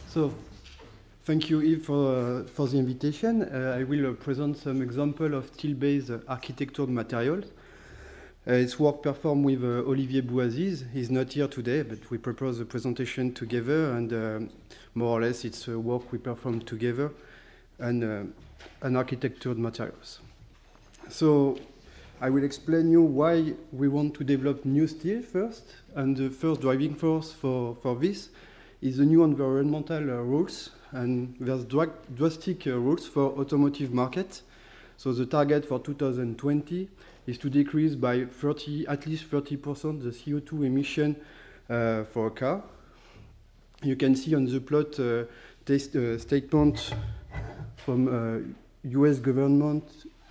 So, thank you, Yves, for the invitation. I will present some example of steel-based architectural materials. It's work performed with Olivier Bouaziz. He's not here today, but we propose the presentation together, and more or less it's work we perform together and architectural materials. So I will explain you why we want to develop new steel first, and the first driving force for this is the new environmental rules, and there's drastic rules for automotive market. So the target for 2020 is to decrease by at least 30% the CO2 emission for a car. You can see on the plot statement from US government.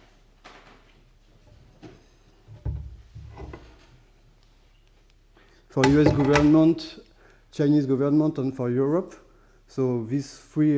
For US government, Chinese government, and for Europe. So these three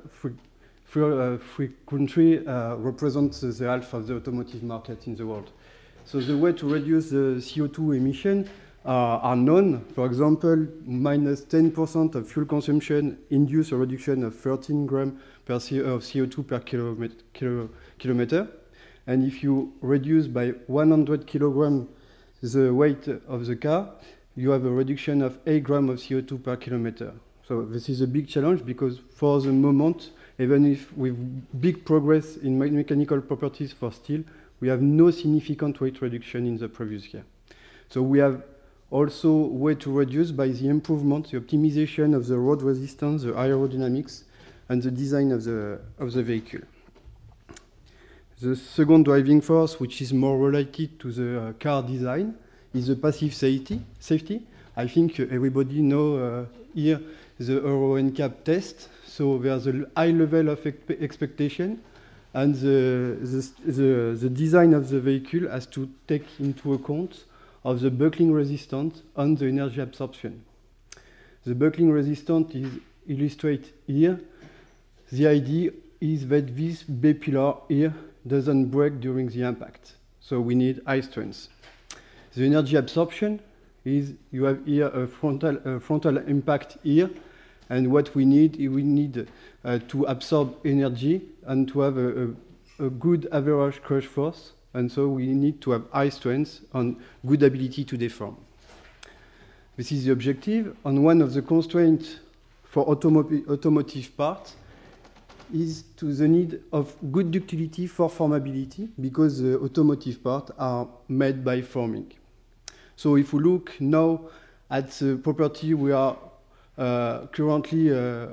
countries represent the half of the automotive market in the world. So the way to reduce the CO2 emission are known. For example, minus 10% of fuel consumption induce a reduction of 13 grams of CO2 per kilometer. And if you reduce by 100 kilograms the weight of the car, you have a reduction of 8 grams of CO2 per kilometer. So this is a big challenge because for the moment, even if with big progress in mechanical properties for steel, we have no significant weight reduction in the previous year. So we have also way to reduce by the improvement, the optimization of the road resistance, the aerodynamics, and the design of the vehicle. The second driving force, which is more related to the car design, is the passive safety. I think everybody know here the Euro NCAP test. So there's a high level of expectation, and the design of the vehicle has to take into account of the buckling resistance and the energy absorption. The buckling resistance is illustrated here. The idea is that this B pillar here doesn't break during the impact. So we need high strength. The energy absorption is you have here a frontal impact here, and what we need to absorb energy and to have a good average crush force, and so we need to have high strength and good ability to deform. This is the objective, and one of the constraints for automotive parts is to the need of good ductility for formability, because the automotive parts are made by forming. So if we look now at the property we are currently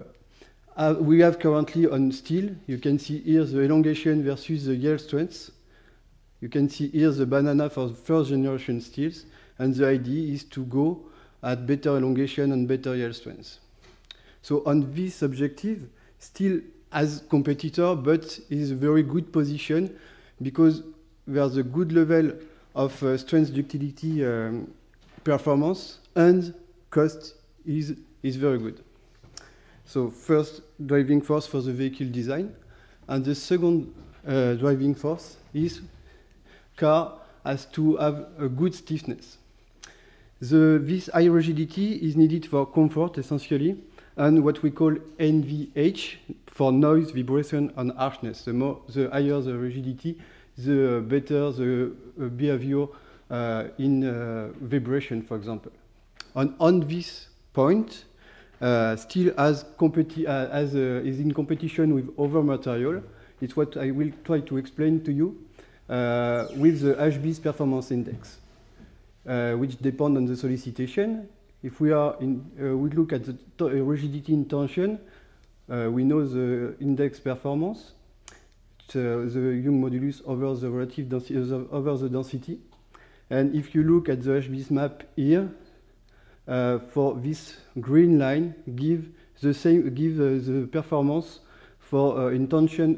on steel, you can see here the elongation versus the yield strength. You can see here the banana for the first generation steels, and the idea is to go at better elongation and better yield strength. So on this objective, steel as competitor, but is a very good position because there's a good level of strength ductility performance, and cost is very good. So first driving force for the vehicle design, and the second driving force is car has to have a good stiffness. This high rigidity is needed for comfort essentially, and what we call NVH for noise, vibration, and harshness. The higher the rigidity, the better the behavior in vibration, for example. And on this point, steel is in competition with other material. It's what I will try to explain to you with the HB's performance index, which depend on the solicitation. If we look at the rigidity in tension, we know the index performance, the Young modulus over the relative density, over the density. And if you look at the HB's map here, for this green line, give the performance for in tension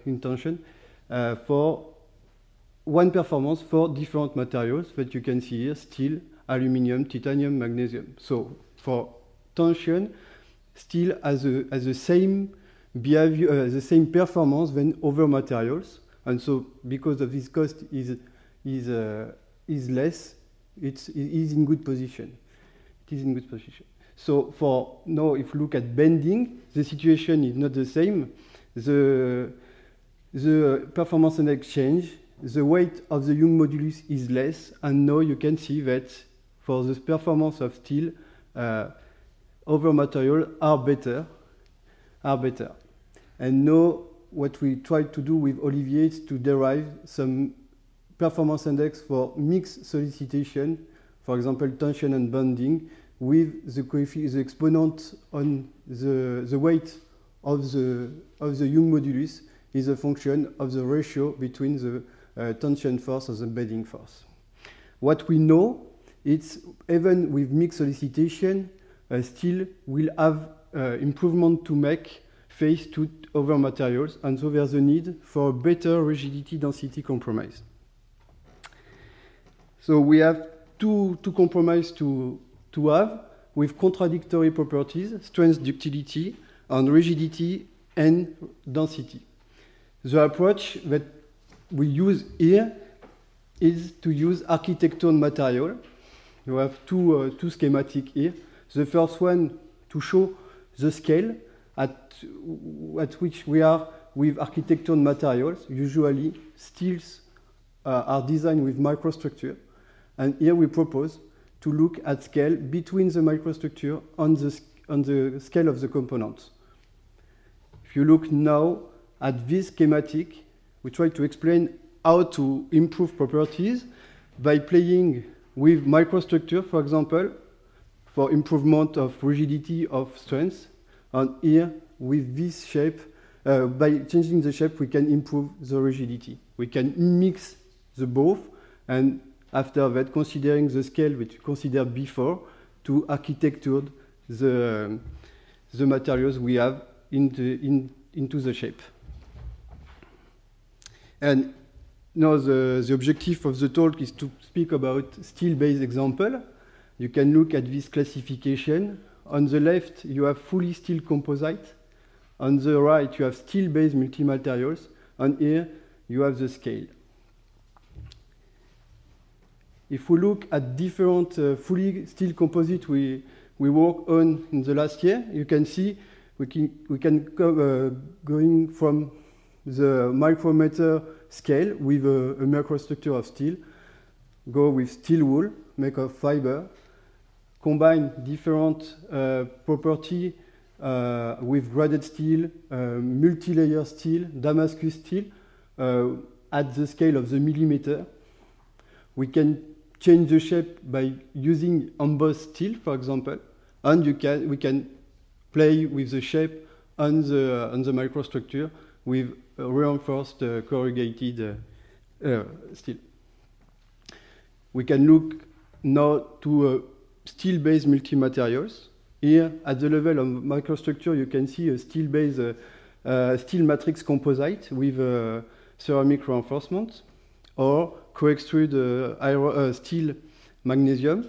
for one performance for different materials that you can see here: steel, aluminum, titanium, magnesium. So for tension, steel has the same behavior, the same performance than other materials, and so because of this cost is less, it is in good position. It is in good position. So for now, if you look at bending, the situation is not the same. The performance index change, the weight of the Young modulus is less, and now you can see that for the performance of steel, other materials are better. And now what we try to do with Olivier is to derive some performance index for mixed solicitation, for example, tension and bending, with the exponent on the weight of the Young modulus is a function of the ratio between the tension force and the bending force. What we know, it's even with mixed solicitation, steel will have improvement to make face to other materials, and so there's a need for a better rigidity density compromise. So we have two compromises to have with contradictory properties, strength, ductility, and rigidity and density. The approach that we use here is to use architectural material. You have two schematics here. The first one to show the scale at which we are with architectural materials. Usually, steels are designed with microstructure. And here we propose to look at scale between the microstructure and the scale of the components. If you look now at this schematic, we try to explain how to improve properties by playing with microstructure, for example, for improvement of rigidity of strength. And here, with this shape, by changing the shape, we can improve the rigidity. We can mix the both, and after that, considering the scale which we considered before, to architecture the materials we have into the shape. And now the objective of the talk is to speak about steel-based example. You can look at this classification. On the left, you have fully steel composite. On the right, you have steel-based multi-materials. And here, you have the scale. If we look at different fully steel composite we worked on in the last year, you can see we can going from the micrometer scale with a microstructure of steel, go with steel wool, make of fiber, combine different property with graded steel, multi-layer steel, Damascus steel, at the scale of the millimeter. We can change the shape by using embossed steel, for example, and we can play with the shape on the microstructure with reinforced corrugated steel. We can look now to steel-based multi-materials. Here, at the level of microstructure, you can see a steel-based steel matrix composite with ceramic reinforcement, or co-extrude steel magnesium,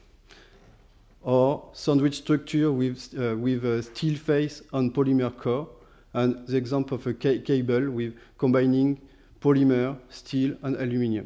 or sandwich structure with steel face and polymer core, and the example of a cable with combining polymer, steel, and aluminum.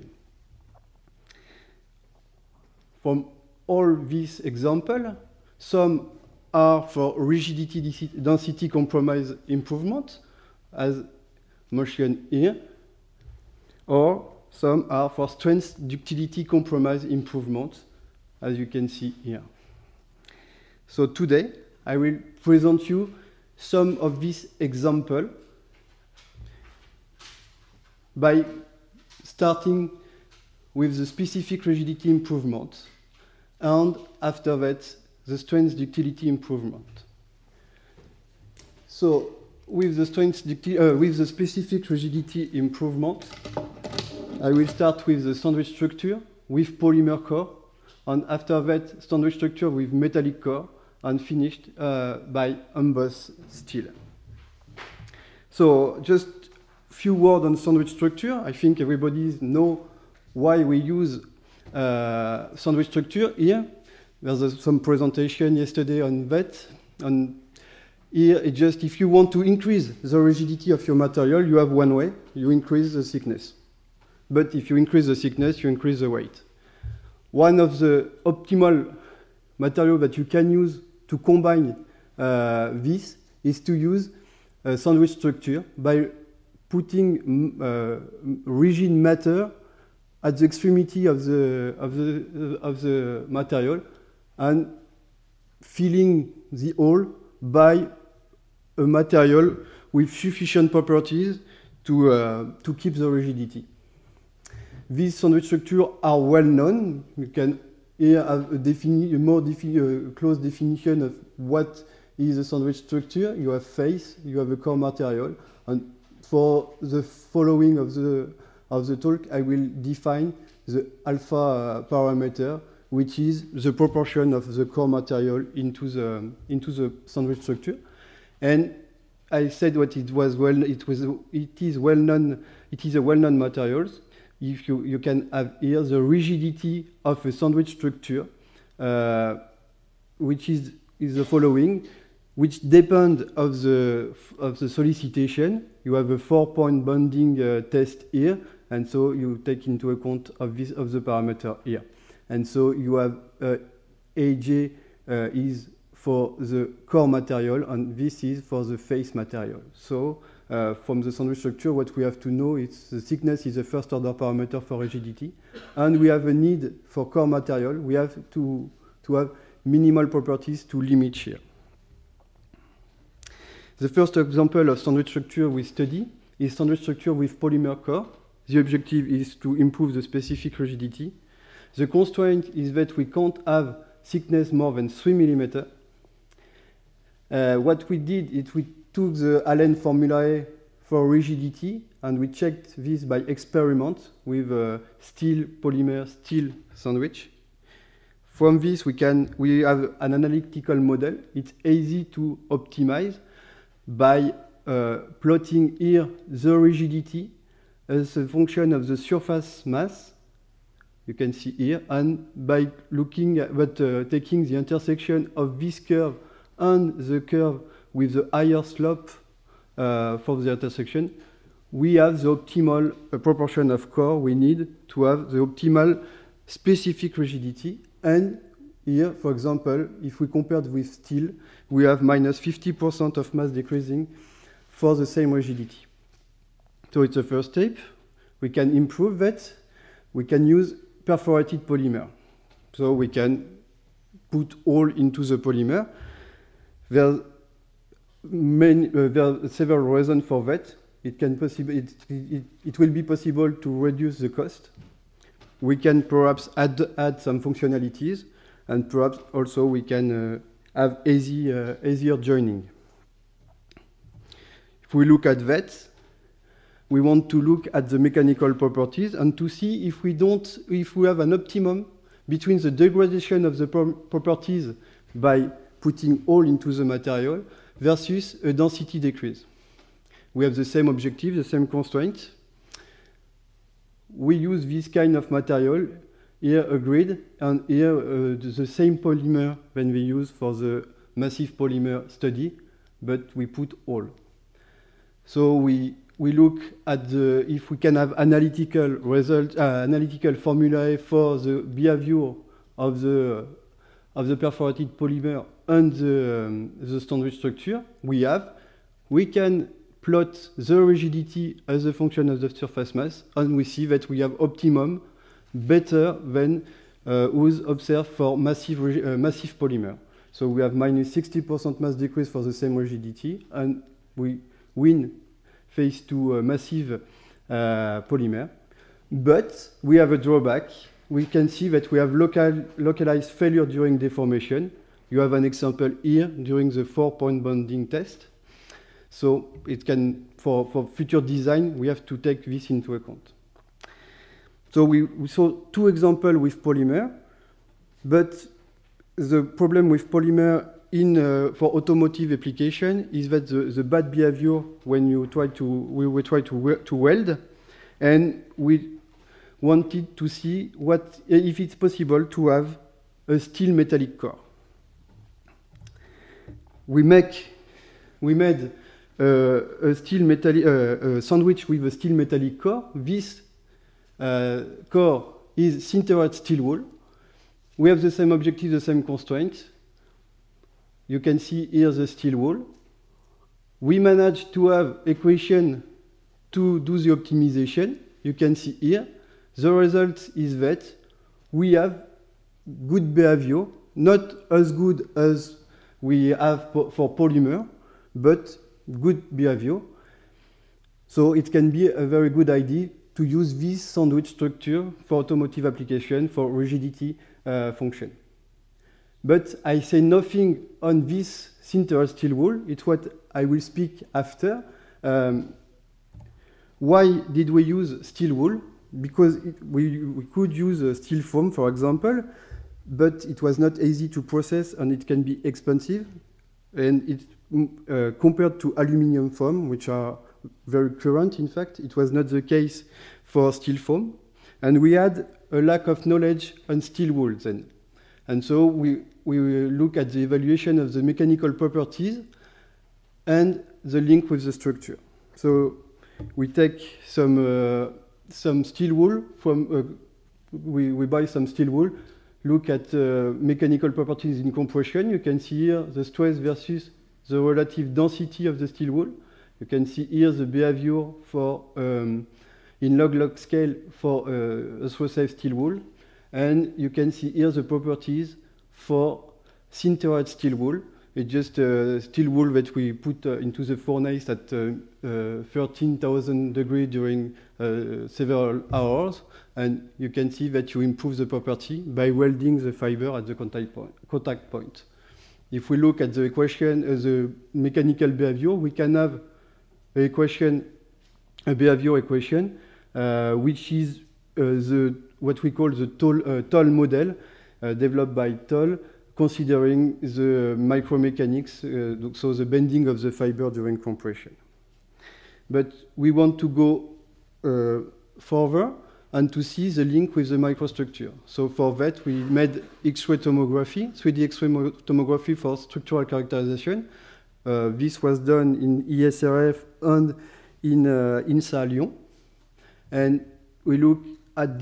From all these examples, some are for rigidity density compromise improvement, as mentioned here, or some are for strength ductility compromise improvement, as you can see here. So today, I will present you some of these examples by starting with the specific rigidity improvement, and after that, the strength ductility improvement. So, with the specific rigidity improvement, I will start with the sandwich structure with polymer core, and after that, sandwich structure with metallic core, and finished by embossed steel. So, just a few words on sandwich structure. I think everybody knows why we use sandwich structure here. There's some presentation yesterday on that. And here, it's just if you want to increase the rigidity of your material, you have one way, you increase the thickness. But if you increase the thickness, you increase the weight. One of the optimal materials that you can use to combine this is to use a sandwich structure by putting rigid matter at the extremity of the material and filling the hole by a material with sufficient properties to keep the rigidity. These sandwich structures are well known. You can here have a more close definition of what is a sandwich structure. You have face, you have a core material, and for the following of the talk, I will define the alpha parameter, which is the proportion of the core material into the sandwich structure. And I said what it was it is well known. It is a well-known materials. If you can have here the rigidity of a sandwich structure, which is the following, which depend of the solicitation. You have a 4-point bonding test here, and so you take into account of the parameter here. And so you have AJ is for the core material, and this is for the face material. So from the sandwich structure, what we have to know is the thickness is a first order parameter for rigidity, and we have a need for core material. We have to have minimal properties to limit shear. The first example of sandwich structure we study is sandwich structure with polymer core. The objective is to improve the specific rigidity. The constraint is that we can't have thickness more than 3 mm. What we did is we took the Allen formulae for rigidity and we checked this by experiment with a polymer steel sandwich. From this, we have an analytical model. It's easy to optimize by plotting here the rigidity as a function of the surface mass. You can see here, and by looking at taking the intersection of this curve and the curve with the higher slope for the intersection, we have the optimal proportion of core we need to have the optimal specific rigidity. And here, for example, if we compare with steel, we have minus 50% of mass decreasing for the same rigidity. So it's the first step. We can improve that. We can use perforated polymer. So we can put all into the polymer. There are several reasons for that. It will be possible to reduce the cost. We can perhaps add some functionalities, and perhaps also we can have easier joining. If we look at that, we want to look at the mechanical properties and to see if we have an optimum between the degradation of the properties by putting all into the material versus a density decrease. We have the same objective, the same constraint. We use this kind of material, here a grid, and here the same polymer than we use for the massive polymer study, but we put all. So we look at if we can have analytical result, analytical formulae for the behavior of the perforated polymer and the sandwich structure. We can plot the rigidity as a function of the surface mass, and we see that we have optimum better than was observed for massive polymer. So we have minus 60% mass decrease for the same rigidity, and we win phase to massive polymer. But we have a drawback. We can see that we have localized failure during deformation. You have an example here during the 4-point bonding test. So it can, for future design, we have to take this into account. So we saw two examples with polymer, but the problem with polymer for automotive application is that the bad behavior when we try to weld, and we wanted to see if it's possible to have a steel metallic core. We made a steel metallic sandwich with a steel metallic core. This core is sintered steel wool. We have the same objective, the same constraint. you can see here the steel wool. We managed to have equation to do the optimization. You can see here. The result is that we have good behavior, not as good as we have for polymer, but good behavior. So it can be a very good idea to use this sandwich structure for automotive application, for rigidity function. But I say nothing on this sintered steel wool. It's what I will speak after. Why did we use steel wool? Because we could use steel foam, for example, but it was not easy to process and it can be expensive. And it's compared to aluminum foam, which are very current, in fact, it was not the case for steel foam. And we had a lack of knowledge on steel wool then. And so we look at the evaluation of the mechanical properties and the link with the structure. So we take some steel wool from, we buy some steel wool, look at mechanical properties in compression. You can see here the stress versus the relative density of the steel wool. You can see here the behavior for, in log-log scale for a throw-safe steel wool. And you can see here the properties for sintered steel wool. It's just steel wool that we put into the furnace at 13,000 degrees during several hours. And you can see that you improve the property by welding the fiber at the contact point. If we look at the equation, the mechanical behavior, we can have a behavior equation, which is what we call the Toll model, developed by Toll, considering the micromechanics, so the bending of the fiber during compression. But we want to go further and to see the link with the microstructure. So for that, we made X-ray tomography, 3D X-ray tomography for structural characterization. This was done in ESRF and in INSA Lyon. And we look at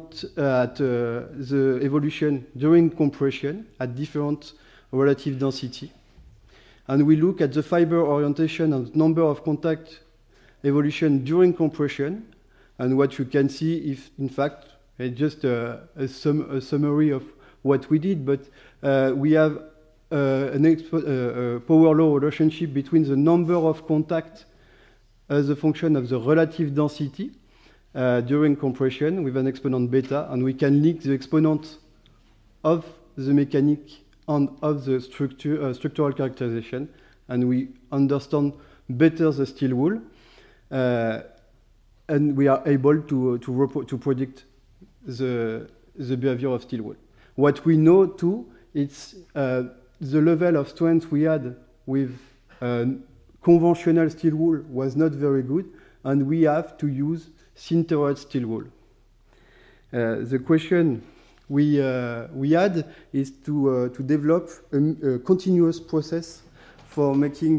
the evolution during compression at different relative density. And we look at the fiber orientation and number of contact evolution during compression. And what you can see is, in fact, just a summary of what we did, but we have a power law relationship between the number of contacts as a function of the relative density during compression with an exponent beta, and we can link the exponent of the mechanic and of the structural characterization, and we understand better the steel wool, and we are able to predict the behavior of steel wool. What we know too, it's the level of strength we had with conventional steel wool was not very good, and we have to use sintered steel wool. The question we had is to develop a continuous process for making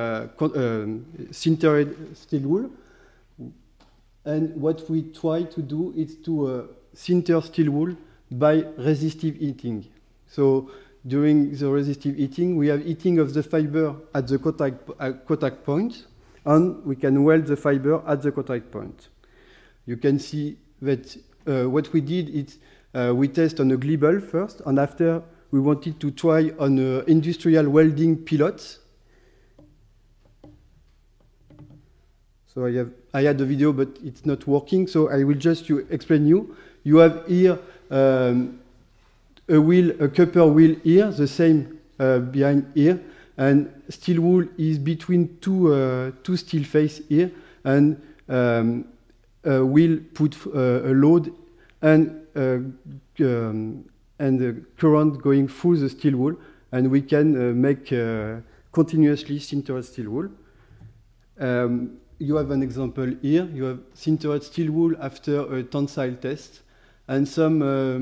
sintered steel wool. And what we try to do is to sinter steel wool by resistive heating. So during the resistive heating, we have heating of the fiber at the contact point, and we can weld the fiber at the contact point. You can see that what we did is we test on a Glibel first, and after we wanted to try on industrial welding pilots. So I had the video, but it's not working, so I will just explain you. You have here a copper wheel here, the same behind here, and steel wool is between two steel face here, and will put a load and the current going through the steel wool, and we can make continuously sintered steel wool. You have an example here. You have sintered steel wool after a tensile test, and some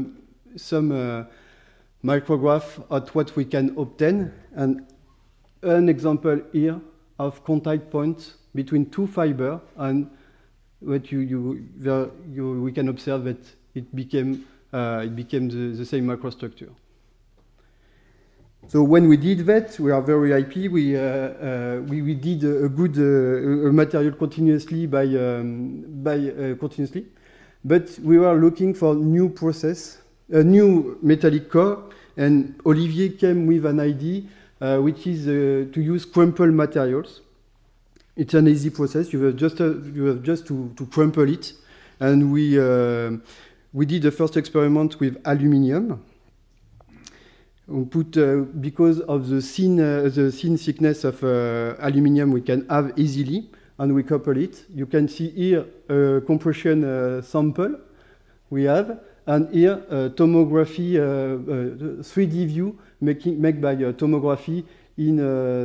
micrograph at what we can obtain, and an example here of contact points between two fibers, and what we can observe that it became the same microstructure. So when we did that, we are very happy. We did a good material continuously continuously, but we were looking for new process, a new metallic core, and Olivier came with an idea, which is to use crumple materials. It's an easy process. You have just to crumple it, and we did the first experiment with aluminium. We put because of the thin thickness of aluminium we can have easily, and we couple it. You can see here a compression sample we have, and here tomography 3D view made by tomography in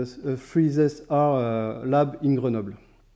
3SR lab in Grenoble.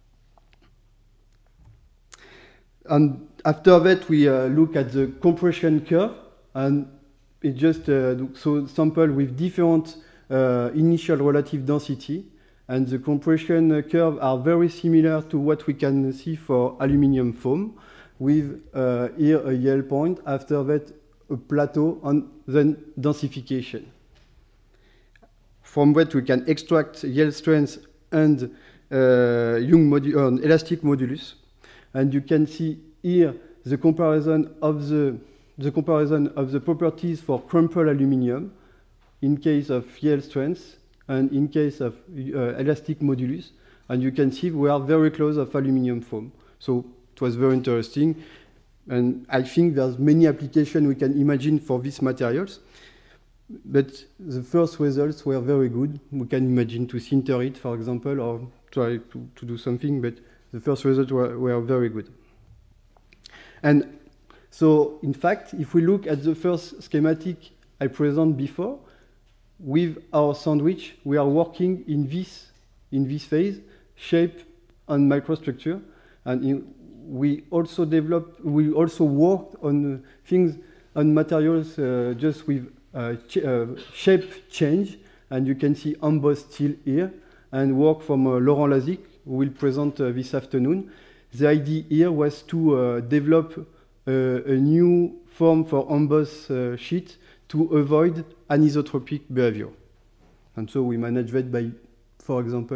And after that, we look at the compression curve, and it just so sample with different initial relative density, and the compression curve are very similar to what we can see for aluminium foam, with here a yield point, after that a plateau, and then densification. From that we can extract yield strength and Young elastic modulus, and you can see here the comparison of the properties for crumple aluminium in case of yield strength and in case of elastic modulus, and you can see we are very close of aluminium foam. So it was very interesting, and I think there's many applications we can imagine for these materials, but the first results were very good. We can imagine to sinter it, for example, or try to do something, but the first results were very good. And so, in fact, if we look at the first schematic I presented before, with our sandwich, we are working in this phase, shape and microstructure, and we also worked on things, on materials just with shape change, and you can see embossed steel here, and work from Laurent Lazic, who will present this afternoon. The idea here was to develop a new form for embossed sheet to avoid anisotropic behavior. And so we manage that by, for example,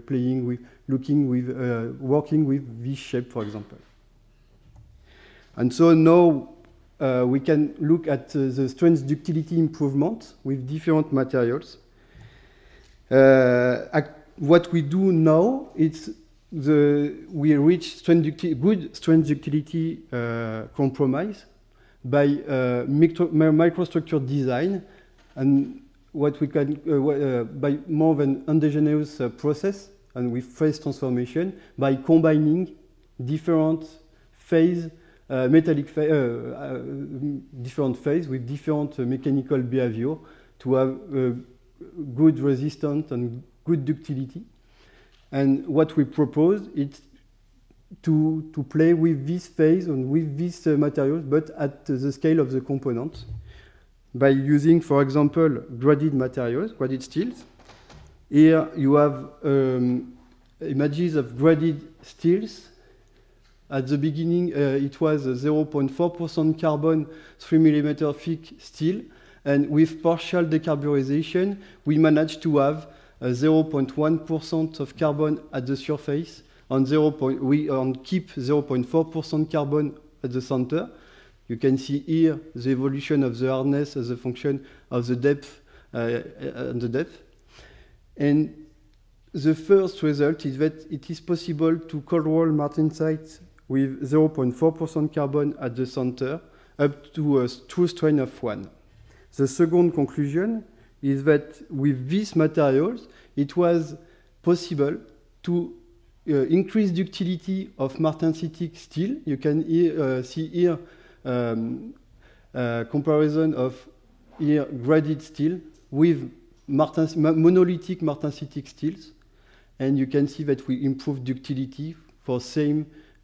working with this shape, for example. And so now we can look at the strength ductility improvement with different materials. What we do now, we reach good strength ductility compromise by microstructure design, and what we can by more than endogenous process and with phase transformation, by combining different phase different phase with different mechanical behavior to have good resistance and good ductility. And what we propose is to play with this phase and with these materials, but at the scale of the component, by using, for example, graded materials, graded steels. Here you have images of graded steels. At the beginning, it was 0.4% carbon, 3 mm thick steel, and with partial decarburization, we managed to have 0.1% of carbon at the surface, and keep 0.4% carbon at the center. You can see here the evolution of the hardness as a function of the depth and the depth. And the first result is that it is possible to cold roll martensite with 0.4% carbon at the center up to a true strain of 1. The second conclusion is that with these materials, it was possible to increase ductility of martensitic steel. You can see here comparison of here graded steel with monolithic martensitic steels, and you can see that we improve ductility for same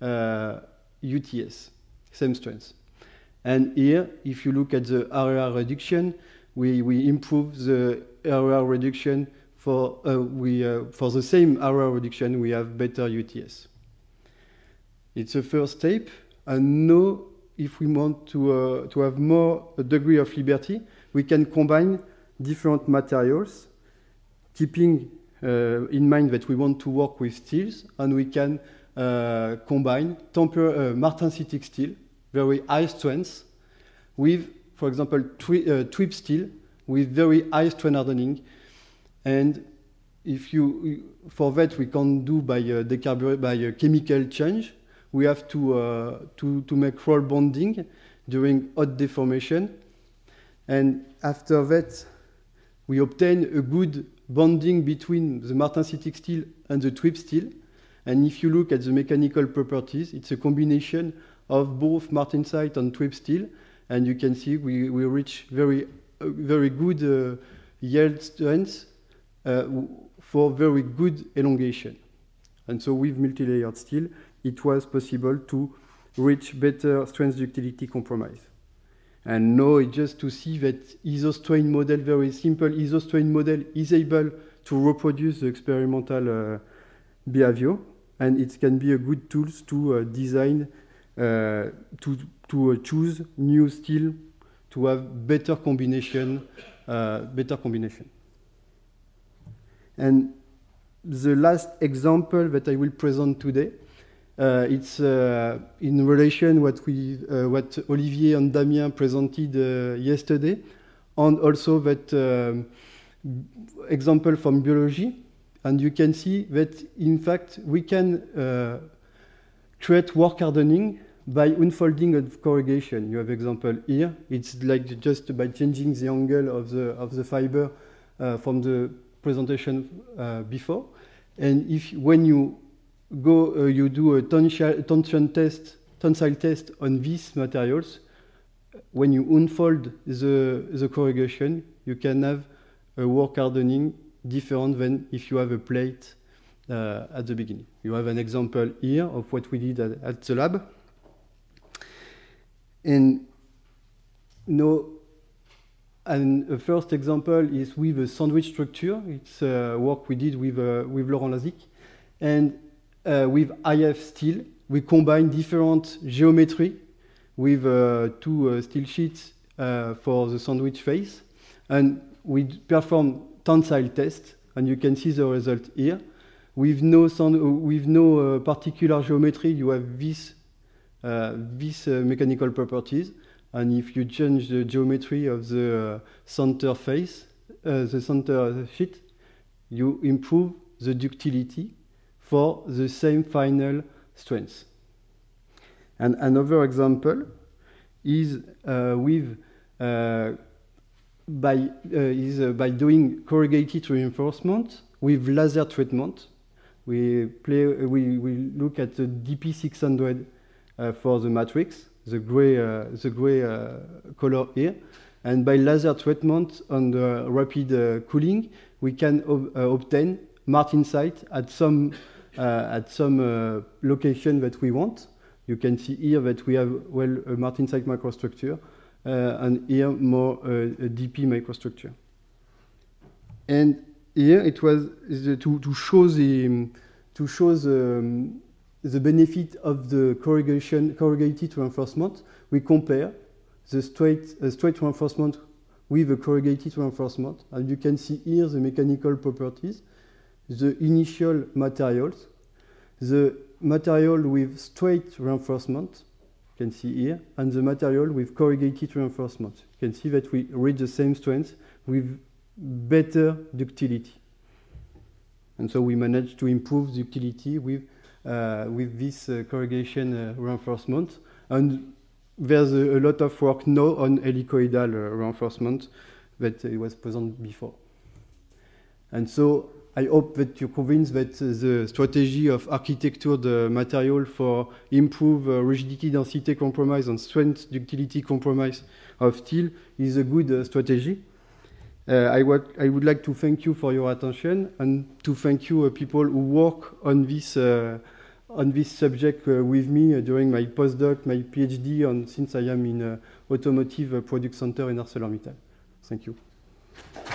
UTS, same strength. And here, if you look at the area reduction, we improve the area reduction for the same area reduction, we have better UTS. It's a first step, and now, if we want to have more degree of liberty, we can combine different materials, keeping in mind that we want to work with steels, and we can combine martensitic steel, very high strength, with, for example, TWIP steel with very high strain hardening. And for that we can do by a chemical change. We have to make roll bonding during hot deformation, and after that we obtain a good bonding between the martensitic steel and the TWIP steel. And if you look at the mechanical properties, it's a combination of both martensite and TWIP steel, and you can see we reach very good yield strength for very good elongation. And so with multi-layered steel, it was possible to reach better strength ductility compromise. And now it's just to see that isostrain model, very simple isostrain model, is able to reproduce the experimental behavior, and it can be a good tool to design, to choose new steel to have better combination. And the last example that I will present today, it's in relation what Olivier and Damien presented yesterday, and also that example from biology. And you can see that, in fact, we can create work hardening by unfolding of corrugation. You have example here. It's like just by changing the angle of the fiber from the presentation before. And when you go, you do a tensile test on these materials, when you unfold the corrugation, you can have a work hardening different than if you have a plate at the beginning. You have an example here of what we did at the lab. And now, the first example is with a sandwich structure. It's work we did with Laurent Lazic. And with IF steel, we combine different geometry with two steel sheets for the sandwich face. And we perform tensile test, and you can see the result here. With no particular geometry, you have these mechanical properties. And if you change the geometry of the center face, the center sheet, you improve the ductility for the same final strength. And another example is by doing corrugated reinforcement with laser treatment. We look at the DP600 for the matrix, the gray color here, and by laser treatment and rapid cooling, we can obtain martensite at some location that we want. You can see here that we have a martensite microstructure, and here more a DP microstructure. And here it was to show the benefit of the corrugated reinforcement. We compare the straight reinforcement with the corrugated reinforcement, and you can see here the mechanical properties, the initial materials, the material with straight reinforcement, you can see here, and the material with corrugated reinforcement. You can see that we reach the same strength with better ductility. And so we managed to improve ductility with this corrugation reinforcement. And there's a lot of work now on helicoidal reinforcement that was present before. And so I hope that you're convinced that the strategy of architectured material for improve rigidity density compromise and strength ductility compromise of steel is a good strategy. I would like to thank you for your attention, and to thank you people who work on this subject with me during my postdoc, my PhD, and since I am in Automotive Product Center in ArcelorMittal. Thank you.